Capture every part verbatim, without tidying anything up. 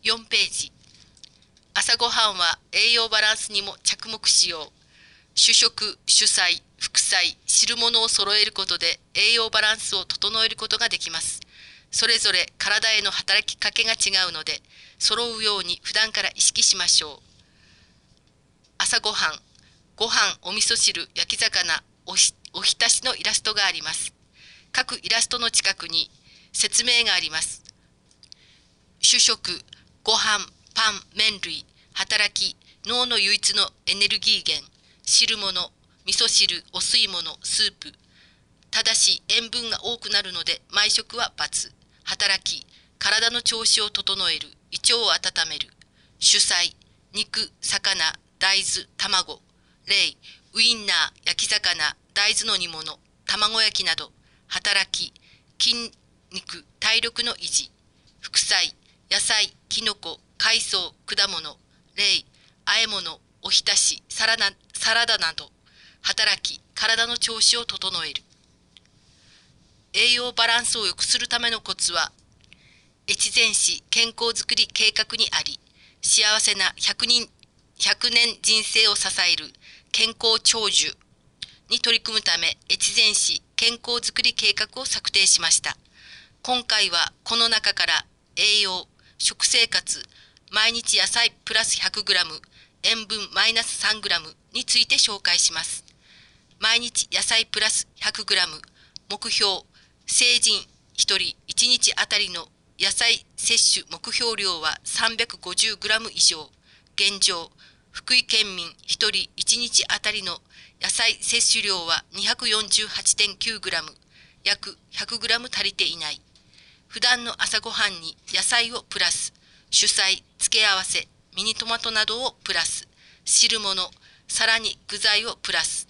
よんページ。朝ごはんは栄養バランスにも着目しよう。主食、主菜、副菜、汁物を揃えることで栄養バランスを整えることができます。それぞれ体への働きかけが違うので、揃うように普段から意識しましょう。朝ごはん、ご飯、お味噌汁、焼き魚、おひ、おひたしのイラストがあります。各イラストの近くに説明があります。主食、ご飯、パン、麺類、働き、脳の唯一のエネルギー源、汁物、味噌汁、お吸い物、スープ。ただし塩分が多くなるので毎食は×。働き、体の調子を整える、胃腸を温める。主菜、肉、魚、大豆、卵。例、ウインナー、焼き魚、大豆の煮物、卵焼きなど。働き、筋肉、体力の維持。副菜、野菜、きのこ、海藻、果物。例、和え物、おひたし、サラダ、サラダなど。働き、体の調子を整える。栄養バランスを良くするためのコツは、越前市健康づくり計画にあり、幸せなひゃくにん、ひゃくねん人生を支える健康長寿に取り組むため、越前市健康づくり計画を策定しました。今回はこの中から栄養、食生活、毎日野菜プラス ひゃくグラム、塩分マイナス さんグラム について紹介します。毎日野菜プラス ひゃくグラム、目標、成人ひとりいちにちあたりの野菜摂取目標量は さんびゃくごじゅうグラム 以上。現状、福井県民ひとりいちにちあたりの野菜摂取量は にひゃくよんじゅうはちてんきゅうグラム、約 ひゃくグラム 足りていない。普段の朝ごはんに野菜をプラス、主菜、付け合わせ、ミニトマトなどをプラス、汁物、さらに具材をプラス。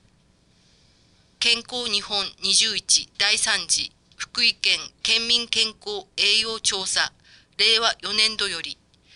健康日本にじゅういちだいさん次福井県県民健康栄養調査れいわよねんどより、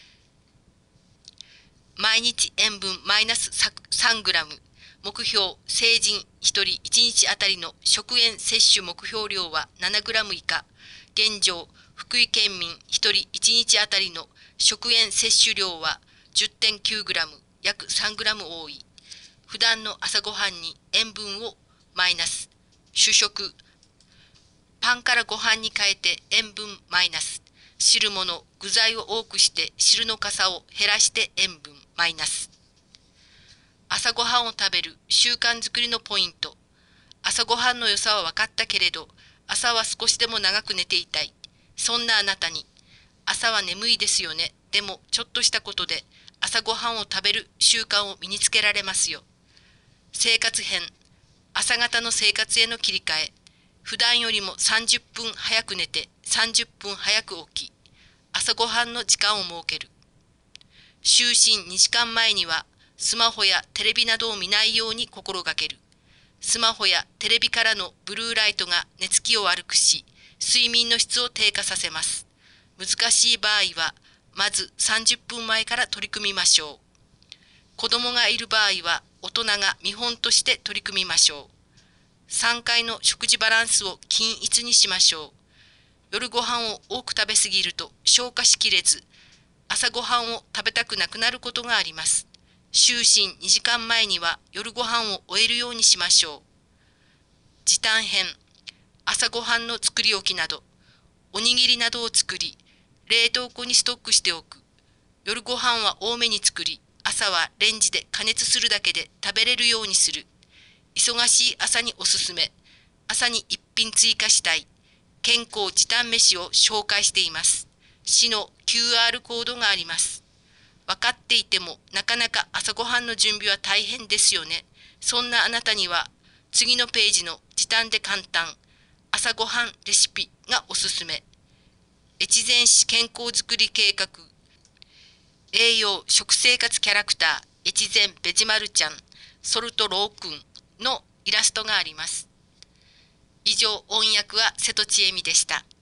毎日塩分マイナス さんグラム、目標成人ひとりいちにちあたりの食塩摂取目標量は ななグラム 以下。現状、福井県民ひとりいちにちあたりの食塩摂取量は じゅってんきゅうグラム、約 さんグラム 多い。普段の朝ごはんに塩分をマイナス。主食、パンからご飯に変えて塩分マイナス。汁物、具材を多くして汁のかさを減らして塩分マイナス。朝ごはんを食べる習慣づくりのポイント。朝ごはんの良さは分かったけれど、朝は少しでも長く寝ていたい。そんなあなたに、朝は眠いですよね。でもちょっとしたことで朝ごはんを食べる習慣を身につけられますよ。生活編、朝方の生活への切り替え。普段よりもさんじゅっぷん早く寝てさんじゅっぷん早く起き、朝ごはんの時間を設ける。就寝にじかんまえにはスマホやテレビなどを見ないように心がける。スマホやテレビからのブルーライトが寝つきを悪くし、睡眠の質を低下させます。難しい場合は、まずさんじゅっぷんまえから取り組みましょう。子供がいる場合は、大人が見本として取り組みましょう。さんかいの食事バランスを均一にしましょう。夜ご飯を多く食べ過ぎると消化しきれず、朝ごはんを食べたくなくなることがあります。就寝にじかんまえには夜ご飯を終えるようにしましょう。時短編、朝ごはんの作り置きなど、おにぎりなどを作り、冷凍庫にストックしておく。夜ご飯は多めに作り、朝はレンジで加熱するだけで食べれるようにする。忙しい朝におすすめ。朝に一品追加したい。健康時短飯を紹介しています。市の キューアール コードがあります。分かっていてもなかなか朝ごはんの準備は大変ですよね。そんなあなたには次のページの時短で簡単朝ごはんレシピがおすすめ。越前市健康づくり計画栄養食生活キャラクター越前ベジマルちゃんソルトローくんのイラストがあります。以上、音訳は瀬戸千恵美でした。